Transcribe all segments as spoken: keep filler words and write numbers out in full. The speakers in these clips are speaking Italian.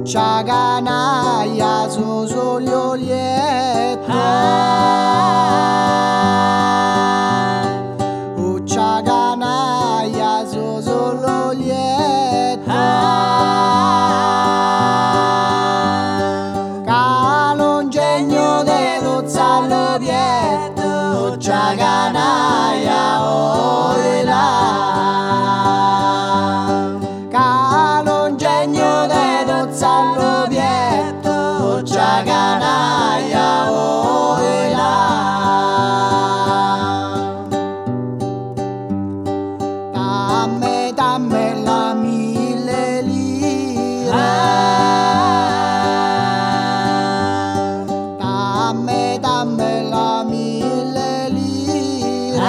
Ucciaganaia su sogliolietto, Ucciaganaia su sogliolietto, calongegno dello zallovietto, Ucciaganaia oila, calongegno dello zallovietto, Ucciaganaia oila. Damme, damme la mille lire, damme, damme la mille lire,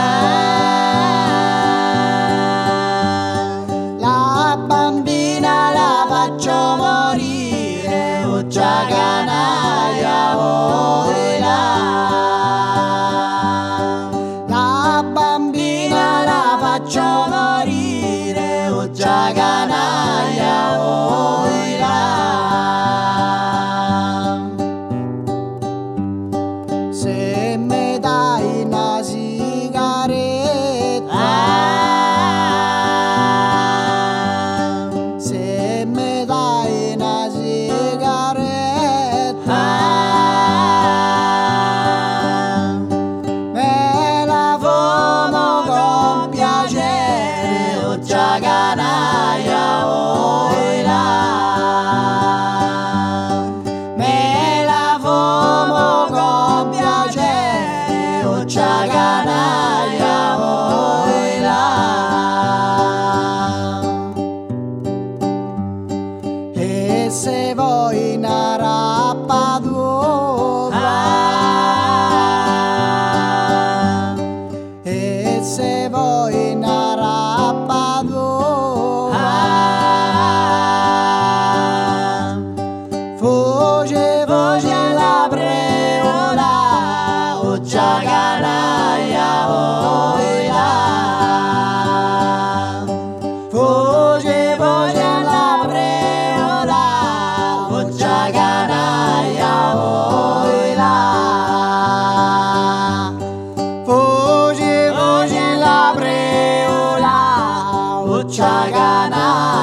la bambina la faccio morire, Ucciaganaia oila, la bambina la faccio morire, Ucciaganaia oila. Se me dai una sigaretta, se me dai una sigaretta, me la fumo con piacere, Ucciaganaia oila, me la fumo con piacere, Ucciaganaia oila. E se vuoi una rappadura, e se vuoi una rappadura, voce, voce la preola, Ucciaganaia oila, voce, voce la preola, Ucciaganaia oila, voce, voce la preola, Ucciaganaia.